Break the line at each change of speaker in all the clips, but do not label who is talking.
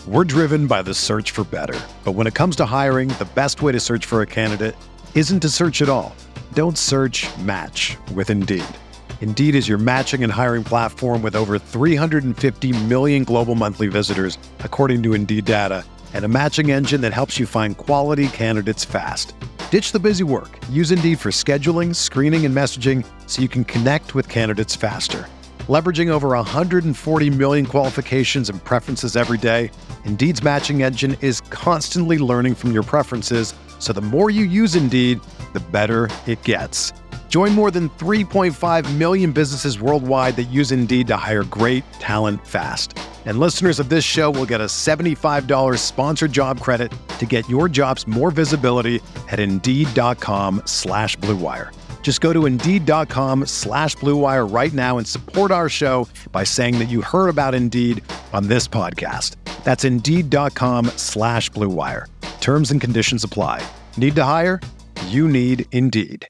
We're driven by the search for better. But when it comes to hiring, the best way to search for a candidate isn't to search at all. Don't search, match with Indeed. Indeed is your matching and hiring platform with over 350 million global monthly visitors, according to Indeed data, and a matching engine that helps you find quality candidates fast. Ditch the busy work. Use Indeed for scheduling, screening, and messaging so you can connect with candidates faster. Leveraging over 140 million qualifications and preferences every day, Indeed's matching engine is constantly learning from your preferences, so the more you use Indeed, the better it gets. Join more than 3.5 million businesses worldwide that use Indeed to hire great talent fast. And listeners of this show will get a $75 sponsored job credit to get your jobs more visibility at Indeed.com/Blue Wire. Just go to Indeed.com/Blue Wire right now and support our show by saying that you heard about Indeed on this podcast. That's Indeed.com/Blue Wire. Terms and conditions apply. Need to hire? You need Indeed.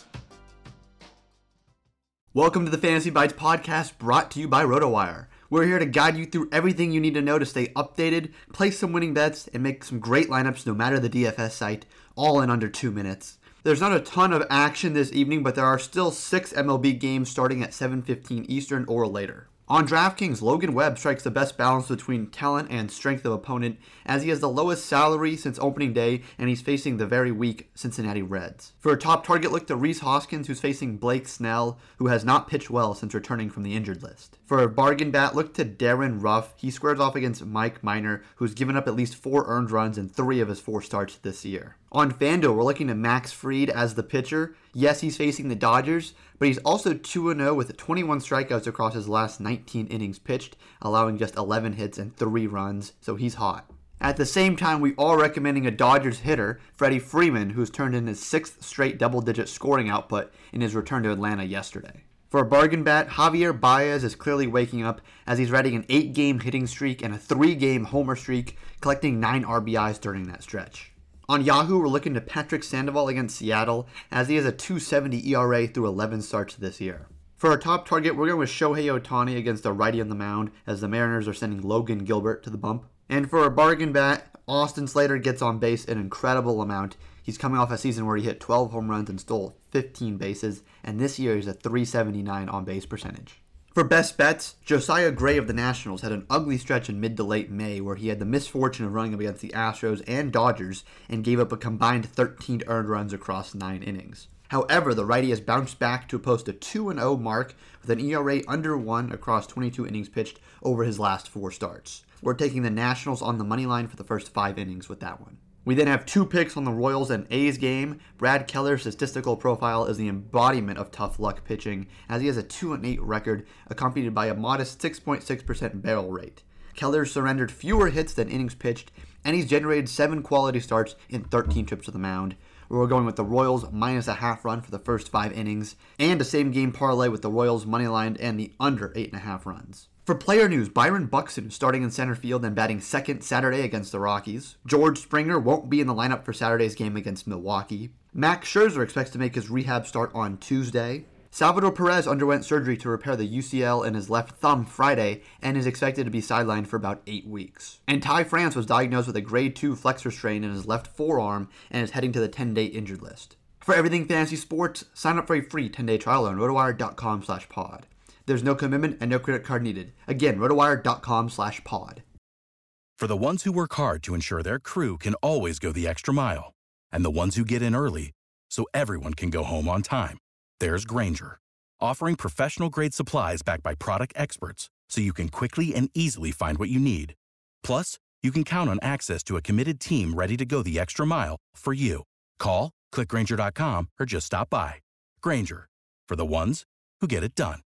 Welcome to the Fantasy Bites podcast, brought to you by RotoWire. We're here to guide you through everything you need to know to stay updated, place some winning bets, and make some great lineups no matter the DFS site, all in under 2 minutes. There's not a ton of action this evening, but there are still 6 MLB games starting at 7:15 Eastern or later. On DraftKings, Logan Webb strikes the best balance between talent and strength of opponent, as he has the lowest salary since opening day, and he's facing the very weak Cincinnati Reds. For a top target, look to Rhys Hoskins, who's facing Blake Snell, who has not pitched well since returning from the injured list. For a bargain bat, look to Darren Ruff. He squares off against Mike Minor, who's given up at least 4 earned runs in 3 of his 4 starts this year. On FanDuel, we're looking to Max Fried as the pitcher. Yes, he's facing the Dodgers, but he's also 2-0 with 21 strikeouts across his last 19 innings pitched, allowing just 11 hits and 3 runs, so he's hot. At the same time, we are recommending a Dodgers hitter, Freddie Freeman, who's turned in his 6th straight double-digit scoring output in his return to Atlanta yesterday. For a bargain bat, Javier Baez is clearly waking up as he's riding an 8-game hitting streak and a 3-game homer streak, collecting 9 RBIs during that stretch. On Yahoo, we're looking to Patrick Sandoval against Seattle, as he has a 2.70 ERA through 11 starts this year. For our top target, we're going with Shohei Ohtani against a righty on the mound, as the Mariners are sending Logan Gilbert to the bump. And for a bargain bat, Austin Slater gets on base an incredible amount. He's coming off a season where he hit 12 home runs and stole 15 bases, and this year he's a .379 on-base percentage. For best bets, Josiah Gray of the Nationals had an ugly stretch in mid to late May where he had the misfortune of running up against the Astros and Dodgers and gave up a combined 13 earned runs across 9 innings. However, the righty has bounced back to post a 2-0 mark with an ERA under 1 across 22 innings pitched over his last 4 starts. We're taking the Nationals on the money line for the first 5 innings with that one. We then have 2 picks on the Royals and A's game. Brad Keller's statistical profile is the embodiment of tough luck pitching, as he has a 2-8 record, accompanied by a modest 6.6% barrel rate. Keller surrendered fewer hits than innings pitched, and he's generated 7 quality starts in 13 trips to the mound. We're going with the Royals minus a half run for the first 5 innings, and a same-game parlay with the Royals money line and the under 8.5 runs. For player news, Byron Buxton is starting in center field and batting second Saturday against the Rockies. George Springer won't be in the lineup for Saturday's game against Milwaukee. Max Scherzer expects to make his rehab start on Tuesday. Salvador Perez underwent surgery to repair the UCL in his left thumb Friday and is expected to be sidelined for about 8 weeks. And Ty France was diagnosed with a grade 2 flexor strain in his left forearm and is heading to the 10-day injured list. For everything fantasy sports, sign up for a free 10-day trial on rotowire.com/pod. There's no commitment and no credit card needed. Again, rotowire.com/pod.
For the ones who work hard to ensure their crew can always go the extra mile, and the ones who get in early so everyone can go home on time, there's Grainger, offering professional-grade supplies backed by product experts so you can quickly and easily find what you need. Plus, you can count on access to a committed team ready to go the extra mile for you. Call, click Grainger.com, or just stop by. Grainger, for the ones who get it done.